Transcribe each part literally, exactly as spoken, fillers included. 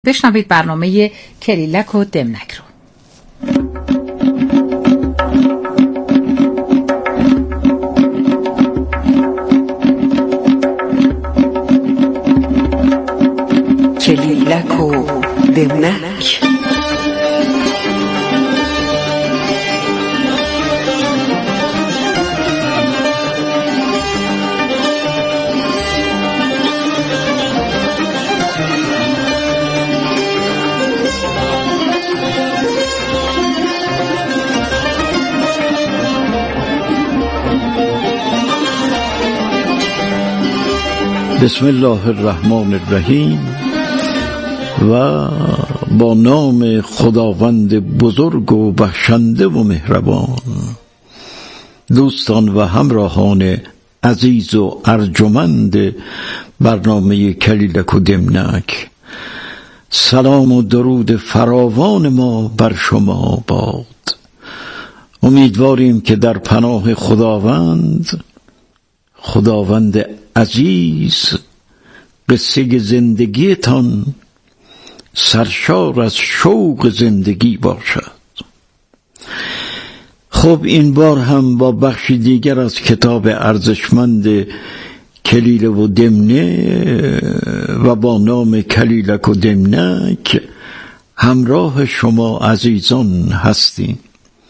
بشنوید برنامه کلیلک و دمنک رو. کلیلک و دمنک. بسم الله الرحمن الرحیم. و با نام خداوند بزرگ و بخشنده و مهربان. دوستان و همراهان عزیز و ارجمند برنامه کلیلک و دمنک، سلام و درود فراوان ما بر شما باد. امیدواریم که در پناه خداوند خداوند عزیز قصه زندگیتان سرشار از شوق زندگی باشد. خب این بار هم با بخش دیگر از کتاب ارزشمند کلیل و دمنه و با نام کلیلک و دمنک همراه شما عزیزان هستیم.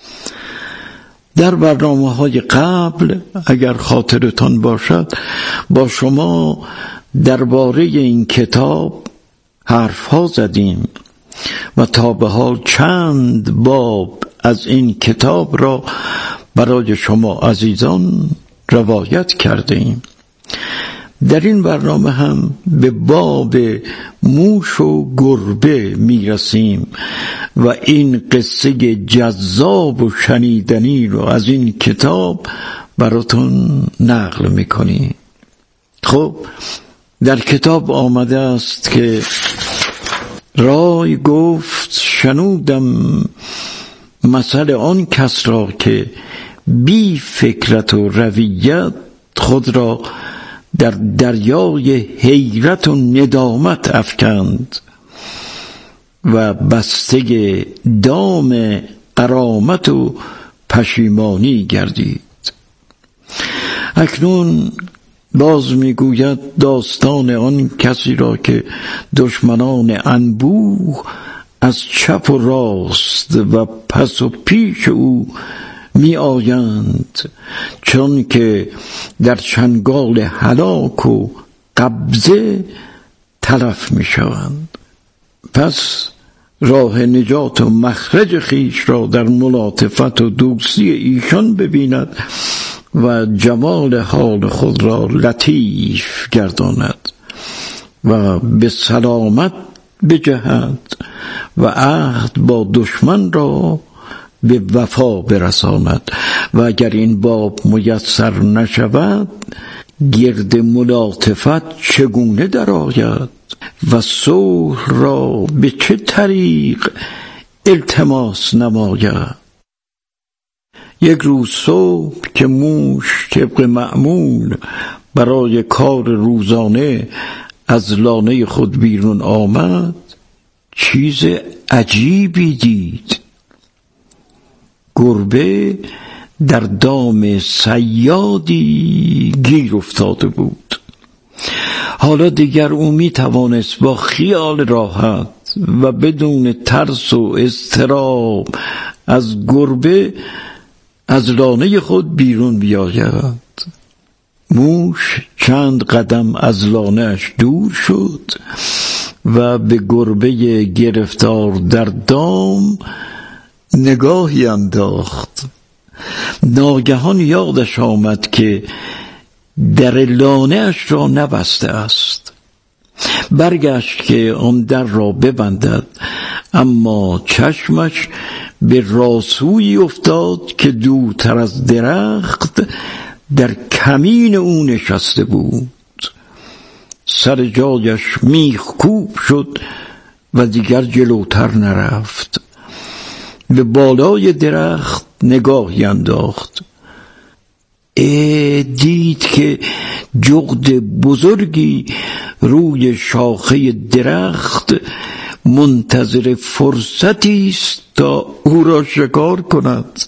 در برنامه های قبل اگر خاطرتان باشد با شما درباره این کتاب حرف ها زدیم و تا به حال چند باب از این کتاب را برای شما عزیزان روایت کردیم. در این برنامه هم به باب موش و گربه میرسیم و این قصه جذاب و شنیدنی رو از این کتاب براتون نقل میکنیم. خب در کتاب آمده است که رای گفت شنودم مثل آن کس را که بی فکرت و رویت خود را در دریای حیرت و ندامت افکند و بسته دام غرامت و پشیمانی گردید. اکنون باز میگوید داستان آن کسی را که دشمنان انبوه از چپ و راست و پس و پیش او می آیند، چون که در چنگال هلاک و قبضه تلف می شوند. پس راه نجات و مخرج خیش را در ملاطفت و دوستی ایشان ببیند و جمال حال خود را لطیف گرداند و به سلامت بجهد و عهد با دشمن را به وفا برساند و اگر این باب میسر نشود گرد ملاطفت چگونه درآید و صلح را به چه طریق التماس نماید. یک روز صبح که موش طبق معمول برای کار روزانه از لانه خود بیرون آمد، چیز عجیبی دید. گربه در دام صیادی گیر افتاده بود. حالا دیگر او می توانست با خیال راحت و بدون ترس و اضطراب از گربه از لانه خود بیرون بیاید. موش چند قدم از لانه‌اش دور شد و به گربه گرفتار در دام نگاهی انداخت. ناگهان یادش آمد که در لانه‌اش را نبسته است. برگشت که آن در را ببندد، اما چشمش به راسویی افتاد که دورتر از درخت در کمین او نشسته بود. سر جایش میخکوب شد و دیگر جلوتر نرفت. به بالای درخت نگاهی انداخت. دید که جغد بزرگی روی شاخه درخت منتظر فرصتی است تا او را شکار کند.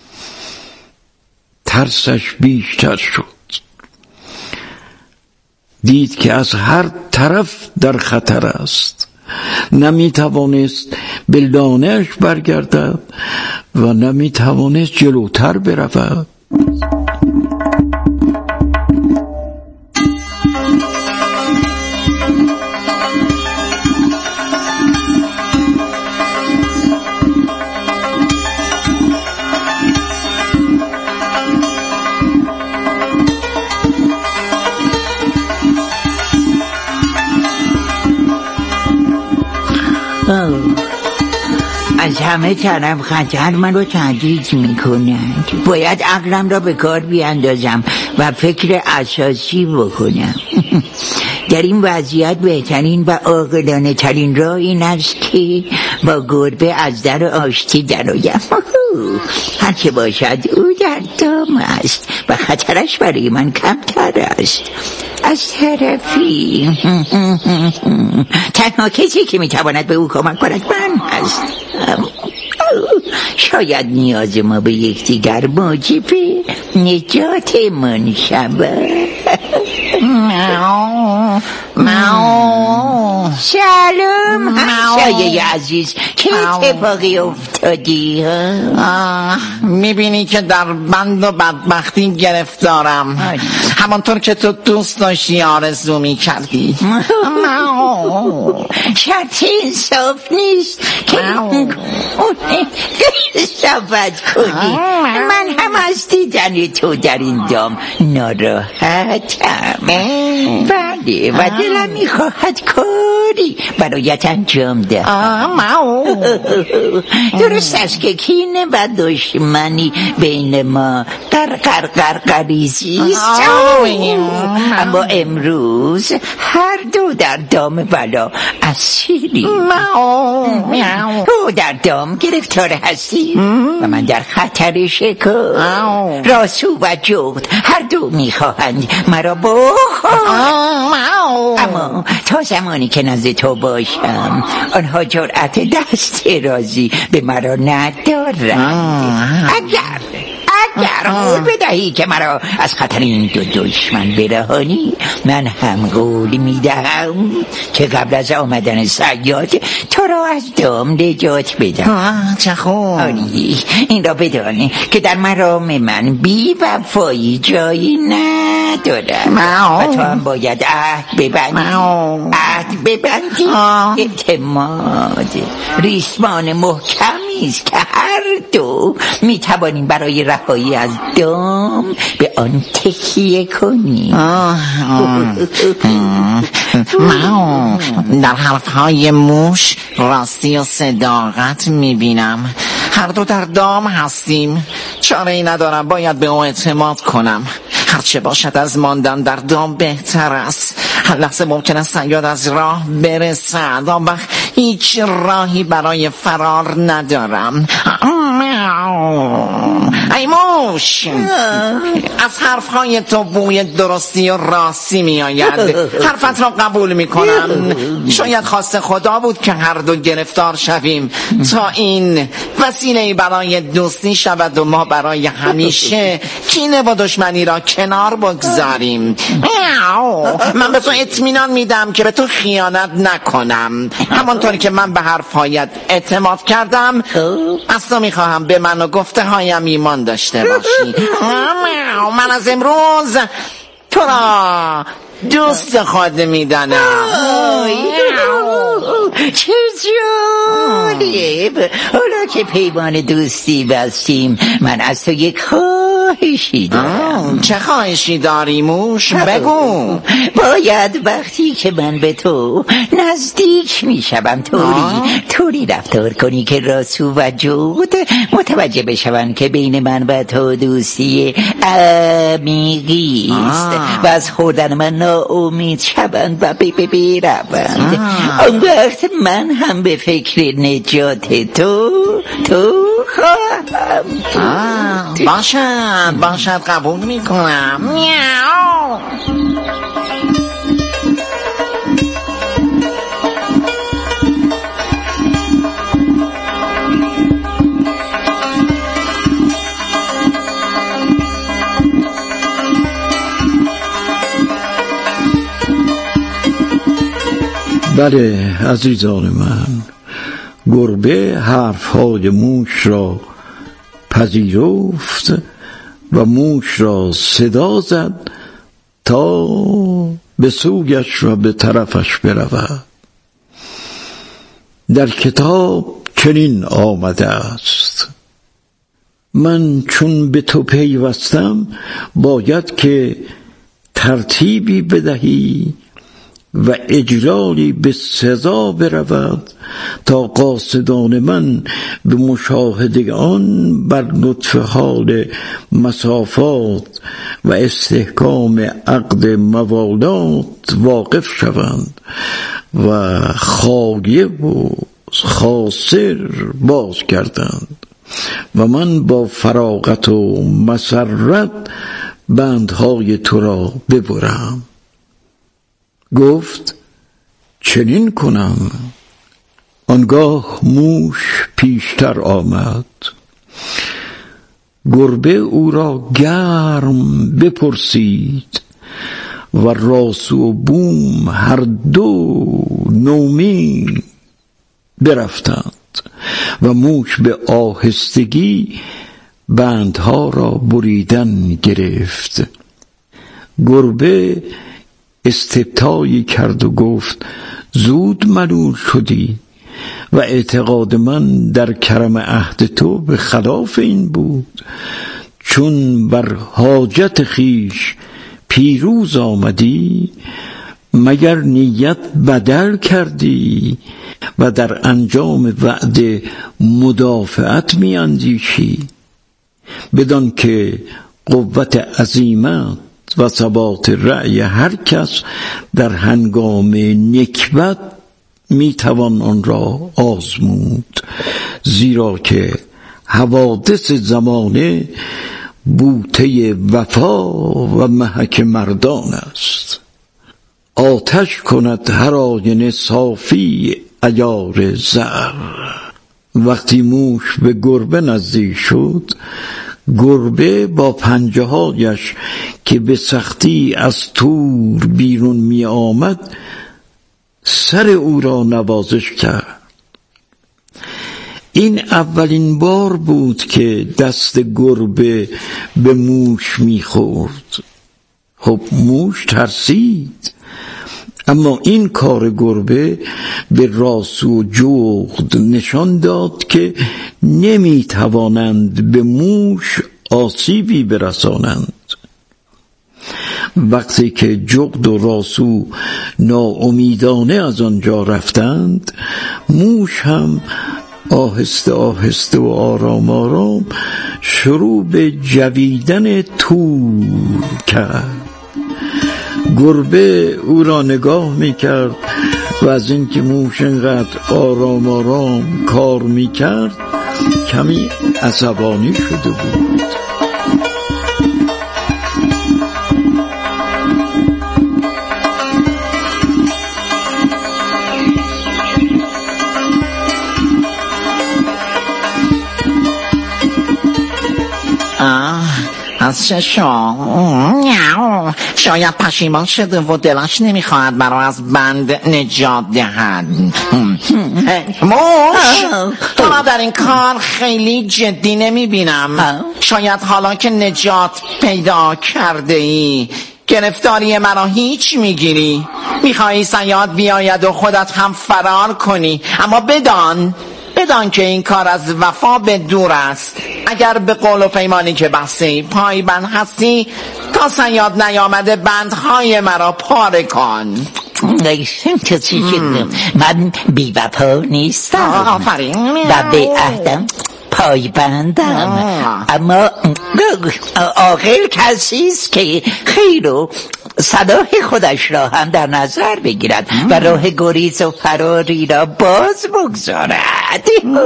ترسش بیشتر شد. دید که از هر طرف در خطر است. نمی توانست به لانه‌اش برگردد و نمی توانست جلوتر برود. از همه طرف خطر من رو تهدید میکنند. باید عقلم را به کار بیاندازم و فکر اساسی بکنم. در این وضعیت بهترین و عاقلانه ترین راه این است که با گربه از در آشتی درآیم. هر که باشد او در دام است و خطرش برای من کمتر است. از طرفی تنها کسی که میتواند به او کمک کند من هستم. شاید نیاز ما به یکدیگر موجب نجات من شود. سلام همسایه عزیز، چه اتفاقی افتادی؟ میبینی که در بند و بدبختی گرفتارم، همانطور که تو دوست داشتی آرزو میکردی. شرط انصاف نیست که صحبت کنی. من هم از دیدن تو در این دام ناراحتم. بله و دلم میخواهد کاری برایت انجام دهم. درست است که کینه و دشمنی بین ما قرقر قرقریزی است، اما امروز هر دو در دام بلا اسیری. تو در دام گرفتار هستی و من در خطر شکار. راسو و جغد هر دو میخواهند مرا بخورند، اما تا زمانی که نزد تو باشم آنها جرأت دست درازی به مرا ندارند. اگر اگر قول بدهی که مرا از خطر این دو دشمن برهانی، من هم قول میدهم که قبل از آمدن صیاد تو را از دام نجات بدم. چه خوب. این را بدانی که در مرام من بی وفایی جایی ندارد و تو هم باید عهد ببندی. عهد ببندی. اعتماد ریسمان محکمی است که هر دو میتوانیم برای رهایی از دام به آن تکیه کنیم. در حرفهای موش راستی و صداقت میبینم. هر دو در دام هستیم، چاره ای ندارم، باید به او اعتماد کنم. هرچه باشد از ماندن در دام بهتر است. هر لحظه ممکن است صیاد از راه برسد، آن وقت هیچ راهی برای فرار ندارم. ای موش، از حرفهای تو بوی درستی و راستی می آید. حرفت را قبول می کنم. شاید خواست خدا بود که هر دو گرفتار شویم تا این وسیله برای دوستی شود و ما برای همیشه کینه و دشمنی را کنار بگذاریم. من به تو اطمینان میدم که به تو خیانت نکنم. همانطور که من به حرفهایت اعتماد کردم، از تو میخواهم به من و گفته هایم ایمان داشته باشی. من از امروز تو را دوست خود میدانم. چه جالب. حالا که پیمان دوستی بستیم، من از تو یک خواهشی دارم. چه خواهشی داری موش؟ بگو. باید وقتی که من به تو نزدیک میشم طوری طوری رفتار کنی که راسو و جغد متوجه بشون که بین من و تو دوستی عمیقی است و از خوردن من ناامید شوند و بی بی بی روند. اون وقت من هم به فکر نجات تو تو خواهم. باشد باشد قبول میکنم. میاو. بله عزیزان من، گربه حرفهای موش را پذیرفت و موش را صدا زد تا به سویش و به طرفش برود. در کتاب چنین آمده است: من چون به تو پیوستم باید که ترتیبی بدهی و اجلالی به سزا برود تا قاصدان من به مشاهده آن بر لطف حال مسافات و استحکام عقد موالات واقف شوند و خاگه و خاسر باز کردند و من با فراغت و مسرت بندهای تو را ببرم. گفت چنین کنم. آنگاه موش پیشتر آمد. گربه او را گرم بپرسید و راسو و بوم هر دو نومید برفتند و موش به آهستگی بندها را بریدن گرفت. گربه استبطایی کرد و گفت زود ملول شدی و اعتقاد من در کرم عهد تو به خلاف این بود. چون بر حاجت خیش پیروز آمدی مگر نیت بدل کردی و در انجام وعده مدافعت می اندیشی، بدان که قوت عزیمت و ثبات رأی هر کس در هنگام نکبت می توان آن را آزمود، زیرا که حوادث زمانه بوته وفا و محک مردان است. آتش کند هر آینه صافی عیار زر. وقتی موش به گربه نزدیک شد، گربه با پنجه هایش که به سختی از تور بیرون می آمد سر او را نوازش کرد. این اولین بار بود که دست گربه به موش می خورد. خب موش ترسید، اما این کار گربه به راسو و جغد نشان داد که نمی توانند به موش آسیبی برسانند. وقتی که جغد و راسو ناامیدانه از آنجا رفتند، موش هم آهسته آهسته و آرام آرام شروع به جویدن تور کرد. گربه او را نگاه میکرد و از اینکه موش اینقدر آرام آرام کار میکرد کمی عصبانی شده بود. از چشم شاید پشیمان شده و دلش نمیخواهد مرا از بند نجات دهد. موش تو را در این کار خیلی جدی نمیبینم. شاید حالا که نجات پیدا کرده ای گرفتاری مرا هیچ میگیری، میخوایی صیاد بیاید و خودت هم فرار کنی. اما بدان بدان که این کار از وفا به دور است. اگر به قول و پیمانی که بستی پای بند هستی تا صیاد نیامده بندهای مرا پاره کن. من بی وفا نیستم، آفرین، و به عهدم پای بندم. اما عاقل کسی است که خیر و صلاح خودش را هم در نظر بگیرد و راه گریز و فراری را باز بگذارد.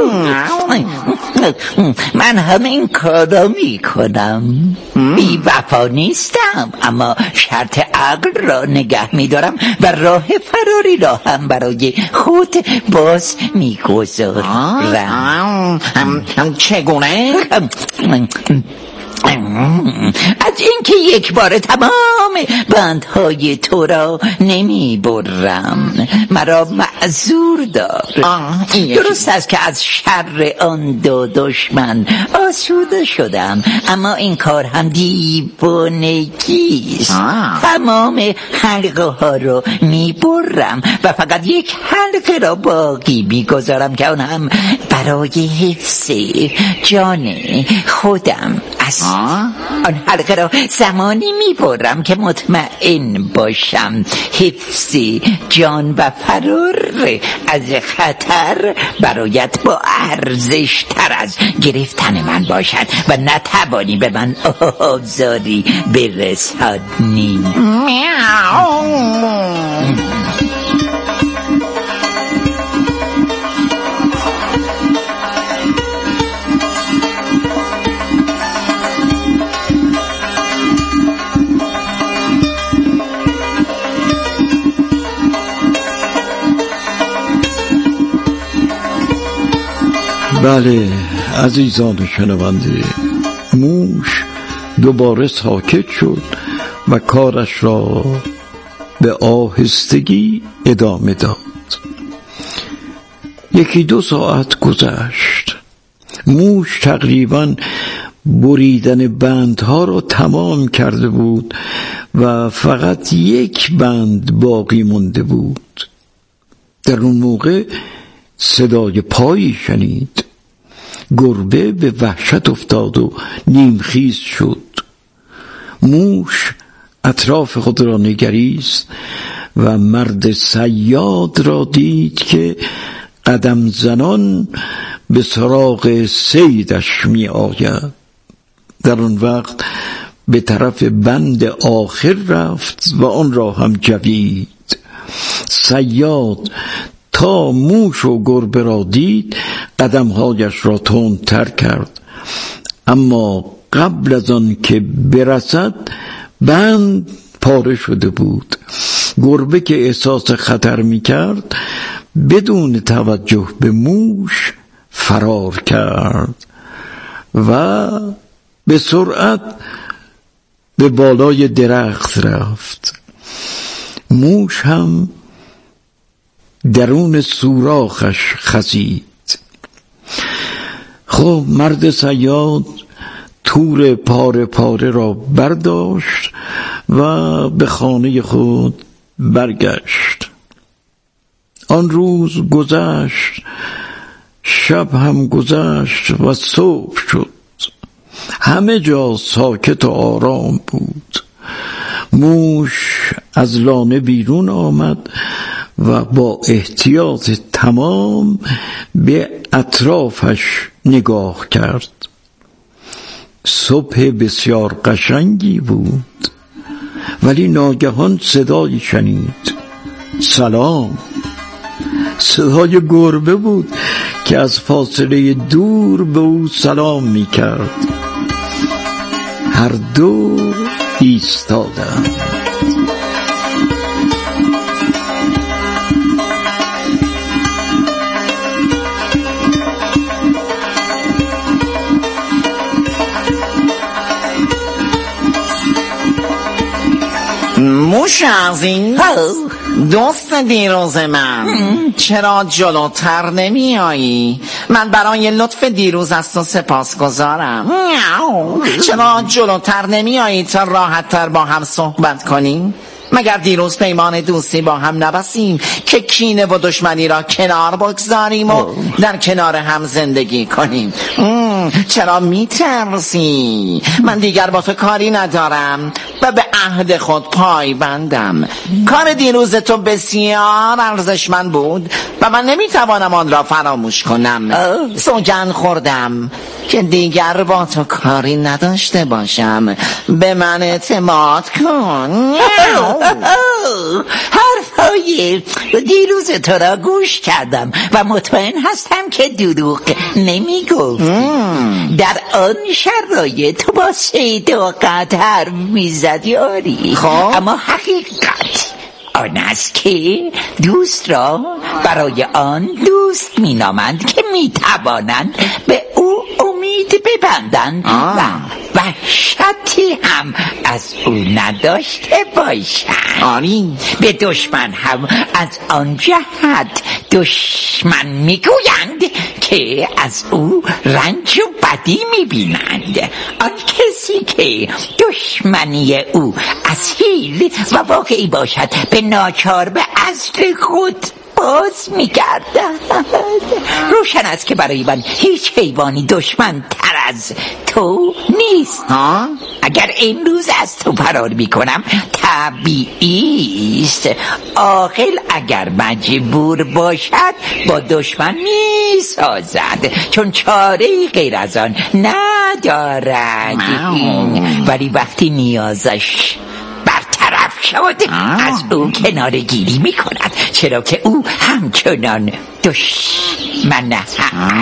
من همین کار را می کنم. بی وفا نیستم، اما شرط عقل را نگه می دارم و راه فراری را هم برای خود باز می گذارم. چگونه؟ از اینکه یک بار تمام بندهای تو را نمی برم مرا معذور دار. درست است که از شر آن دو دشمن آسوده شدم، اما این کار هم دیوانگی است. تمام حلقه ها را می برم و فقط یک حلقه را باقی می گذارم که آن هم برای حفظ جان خودم است. آن حلقه را زمانی می برم که مطمئن باشم حفظ جان و فرار از خطر برایت با ارزش تر از گرفتن من باشد و نتوانی به من آزاری برسانی. بله عزیزان شنونده، موش دوباره ساکت شد و کارش را به آهستگی ادامه داد. یکی دو ساعت گذشت. موش تقریباً بریدن بندها را تمام کرده بود و فقط یک بند باقی مونده بود. در اون موقع صدای پایی شنید. گربه به وحشت افتاد و نیمخیز شد. موش اطراف خود را نگریست و مرد صیاد را دید که قدم زنان به سراغ صیدش می آید. در اون وقت به طرف بند آخر رفت و آن را هم جوید. صیاد تا موش و گربه را دید قدمهایش را تندتر کرد، اما قبل از آن که برسد بند پاره شده بود. گربه که احساس خطر می کرد بدون توجه به موش فرار کرد و به سرعت به بالای درخت رفت. موش هم درون سوراخش خزید. خب مرد صیاد تور پاره پاره را برداشت و به خانه خود برگشت. آن روز گذشت، شب هم گذشت و صبح شد. همه جا ساکت و آرام بود. موش از لانه بیرون آمد و با احتیاط تمام به اطرافش نگاه کرد. صبح بسیار قشنگی بود، ولی ناگهان صدایی شنید. سلام. صدای گربه بود که از فاصله دور به او سلام می کرد. هر دو ایستادند. موش عظیم، دوست دیروز من، چرا جلوتر نمی آیی؟ من برای لطف دیروز از تو سپاس گذارم. چرا جلوتر نمی آیی تا راحت تر با هم صحبت کنیم؟ مگر دیروز پیمان دوستی با هم نبستیم که کینه و دشمنی را کنار بگذاریم و در کنار هم زندگی کنیم؟ چرا میترسی؟ من دیگر با تو کاری ندارم و به عهد خود پای بندم. کار دیروز تو بسیار ارزشمند بود و من نمیتوانم آن را فراموش کنم. سوگند خوردم که دیگر با تو کاری نداشته باشم. به من اعتماد کن. حرفای دیروز تو را گوش کردم و مطمئن هستم که دروغ نمی گفت. در آن شرایط تو با صید و قطع حرف می زدی آری، اما حقیقت آن است که دوست را برای آن دوست می نامند که می توانند به او امید ببندند و وحشتی هم از او نداشته باشند. آری به دشمن هم از آن جهت دشمن میگویند که از او رنج و بدی میبینند. آن کسی که دشمنی او اصیل و واقعی باشد به ناچار به اصل خود باز میگردد. روشن است که برای من هیچ حیوانی دشمن تر از تو نیست. ها؟ اگر امروز از تو فرار میکنم طبیعی است عاقل اگر مجبور باشد با دشمن میسازد، چون چاره غیر از آن ندارد. ولی وقتی نیازش برطرف شد از او کناره گیری می کند، چرا که او همچنان دشمن هست.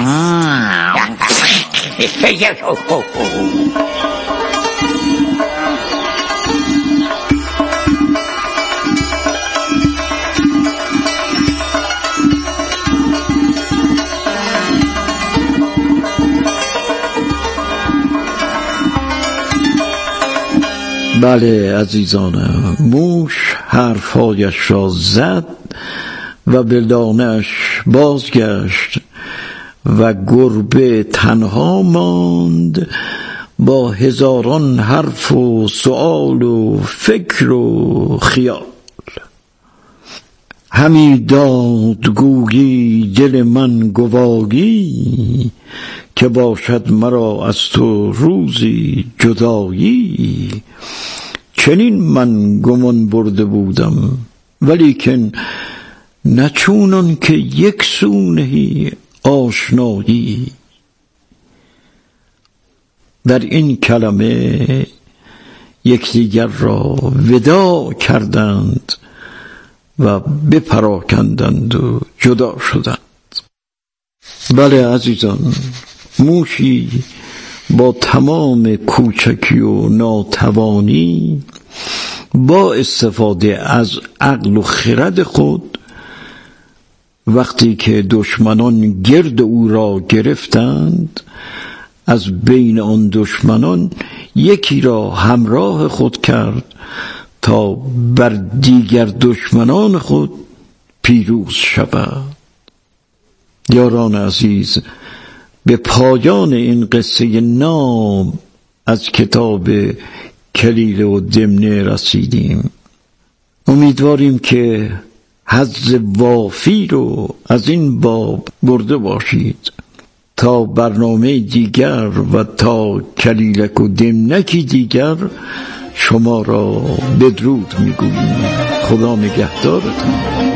بله عزیزانم، موش حرفایش را زد و به لانه‌اش بازگشت و گربه تنها ماند با هزاران حرف و سؤال و فکر و خیال. همی داد گویی دل من گواهی که باشد مرا از تو روزی جدایی. چنین من گمان برده بودم ولیکن نچونان که یک سو نهی آشنایی. در این کلمه یکدیگر را وداع کردند و بپراکندند و جدا شدند. بله عزیزان، موشی با تمام کوچکی و ناتوانی با استفاده از عقل و خرد خود وقتی که دشمنان گرد او را گرفتند از بین آن دشمنان یکی را همراه خود کرد تا بر دیگر دشمنان خود پیروز شود. یاران عزیز، به پایان این قصه نام از کتاب کلیله و دمنه رسیدیم. امیدواریم که حظ وافی رو از این باب برده باشید. تا برنامه دیگر و تا کلیلک و دمنکی دیگر شما را بدرود میگوییم. خدا نگهدارتون.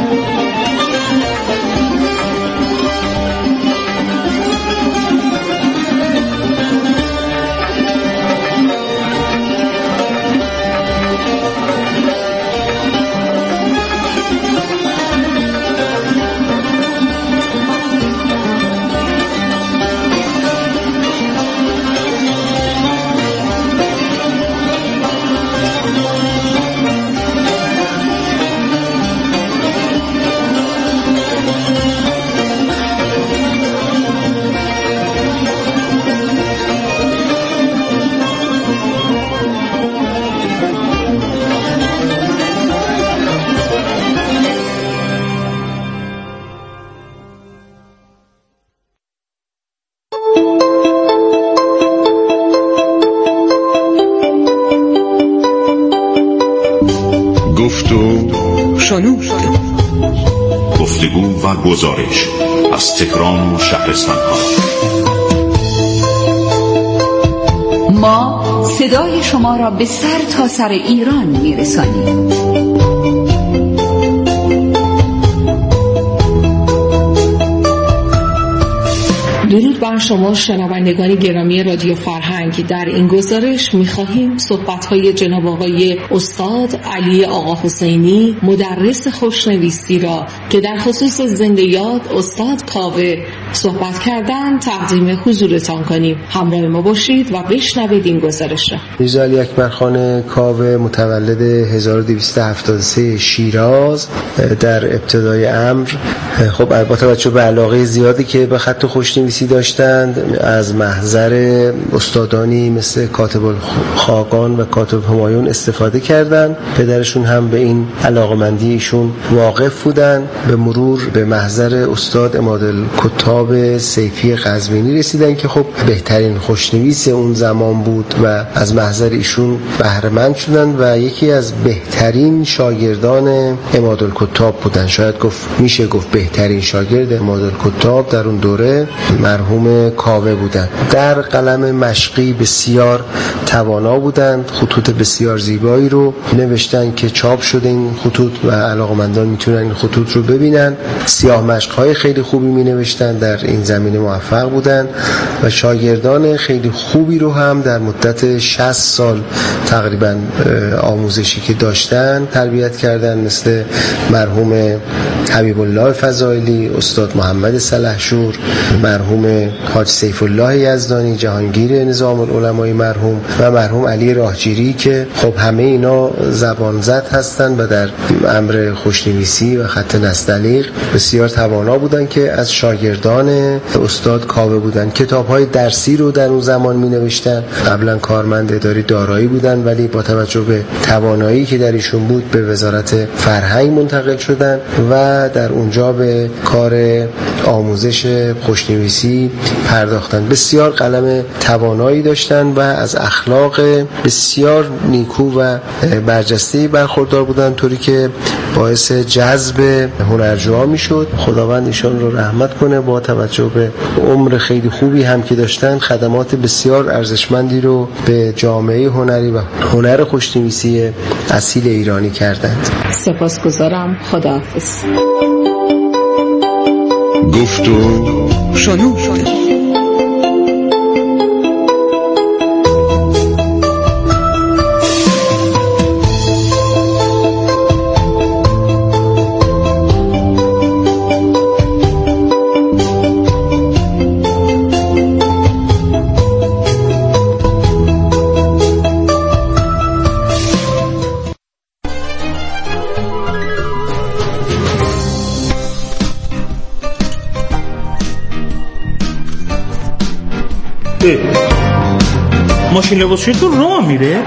گفتگو و گزارش از تهران و شهرستان‌ها. ما صدای شما را به سر تا سر ایران می‌رسانیم. درود بر شما شنوندگان گرامی رادیو فرهنگ. در این گزارش می‌خواهیم صحبت‌های جناب آقای استاد علی آقا حسینی مدرس خوشنویسی را که در خصوص زنده یاد استاد کاوه صحبت کردن تقدیم حضورتان کنیم. همراه ما باشید و بشنوید این گزارش را. میرزا علی اکبرخان کاوه متولد هزار و دویست و هفتاد و سه شیراز در ابتدای امر، خب با توجه به علاقه زیادی که به خط خوشنویسی داشتند از محضر استادانی مثل کاتب خاقان و کاتب همایون استفاده کردند. پدرشون هم به این علاقمندی ایشون واقف بودن. به مرور به محضر استاد عمادالکتاب سیفی قزوینی رسیدن که خب بهترین خوشنویس اون زمان بود و از محضر ایشون بهره مند شدن و یکی از بهترین شاگردان عمادالکتاب بودن. شاید گفت میشه گفت بهترین شاگرد عمادالکتاب در اون دوره مرحوم کاوه بودن. در قلم مشقی بسیار توانا بودند. خطوط بسیار زیبایی رو نوشتن که چاپ شده این خطوط و علاقمندان میتونن این خطوط رو ببینن. سیاه مشق‌های خیلی خوبی می نوشتن، در این زمینه موفق بودن و شاگردان خیلی خوبی رو هم در مدت شصت سال تقریبا آموزشی که داشتن تربیت کردن، مثل مرحوم حبیب الله فضائلی، استاد محمد سلحشور، مرحوم حاج سیف الله یزدانی، جهانگیر نظام العلمای مرحوم و مرحوم علی راهجیری که خب همه اینا زبان زد هستن و در امر خوشنویسی و خط نستعلیق بسیار توانا بودن که از شاگردان استاد کاوه بودن. کتاب‌های درسی رو در اون زمان می‌نوشتن. قبلا کارمند اداری دارایی بودن ولی با توجه به توانایی که در ایشون بود به وزارت فرهنگ منتقل شدن و در اونجا به کار آموزش خوشنویسی پرداختن. بسیار قلم توانایی داشتن و از اخلاق بسیار نیکو و برجسته‌ای برخوردار بودن، طوری که باعث جذب هنرجوها میشد. خداوند ایشان رو رحمت کنه. با توجه به عمر خیلی خوبی هم که داشتن، خدمات بسیار ارزشمندی رو به جامعه هنری و هنر خوشنویسی اصیل ایرانی کردند. سپاسگزارم. خداحافظ. گفتو شنود. ماشین لباسشویی تو راه میره؟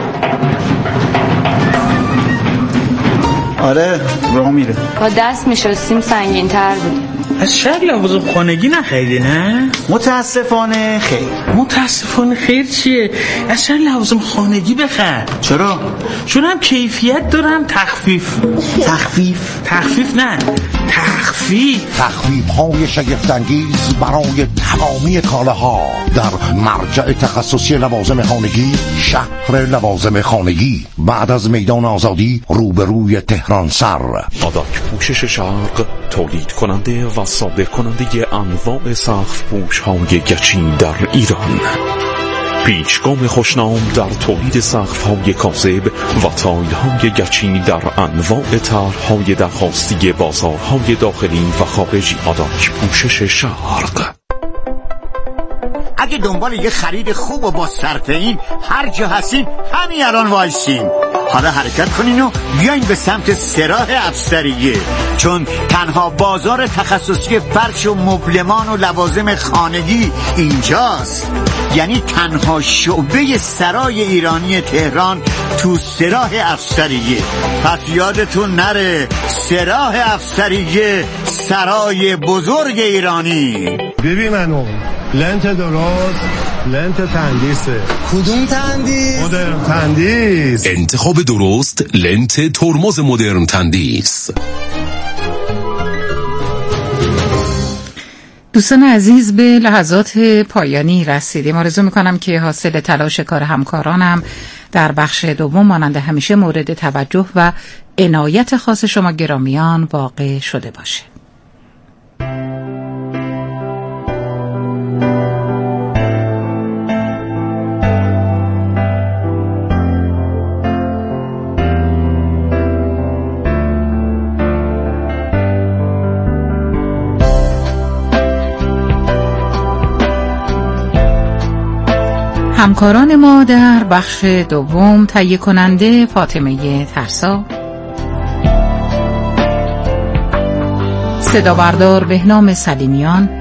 آره راه میره. با دست میشستیم سنگین تر بود. از شهر لوازم خانگی نخریدی نه؟ متاسفانه خیر. متاسفانه خیر چیه؟ از شهر لوازم خانگی بخر. چرا؟ چون هم کیفیت دارم تخفیف. تخفیف؟ تخفیف نه تخفیف. تخفیف های شگفت‌انگیز برای تمامی کالاها در مرجع تخصصی لوازم خانگی، شهر لوازم خانگی، بعد از میدان آزادی روبروی تهران سر. آداک پوشش شرق تولید کننده و صادر کننده انواع سقف پوش های گچین در ایران. پیچگام خوشنام در تولید سقف های کاذب و تایل های گچین در انواع طرح‌های درخواستی بازارهای داخلی و خارجی. آداک پوشش شرق. اگه دنبال یه خرید خوب و با صرفه‌ای هر جا هستین همین الان وایسین. حالا حرکت کنین و بیاین به سمت سراح افسریه، چون تنها بازار تخصصی فرش و مبلمان و لوازم خانگی اینجاست. یعنی تنها شعبه سرای ایرانی تهران تو سراح افسریه. پس یادتون نره سراح افسریه، سرای بزرگ ایرانی. ببین منو لنت درست، لنت تندیسه. کدوم تندیس؟ مدرن تندیس. انتخاب درست لنت ترمز مدرن تندیس. دوستان عزیز، به لحظات پایانی رسیدیم. آرزو میکنم که حاصل تلاش کار همکارانم در بخش دوم مانند همیشه مورد توجه و عنایت خاص شما گرامیان واقع شده باشه. همکاران ما در بخش دوم تهیه کننده فاطمه ترسا، صدا بردار بهنام سلیمیان،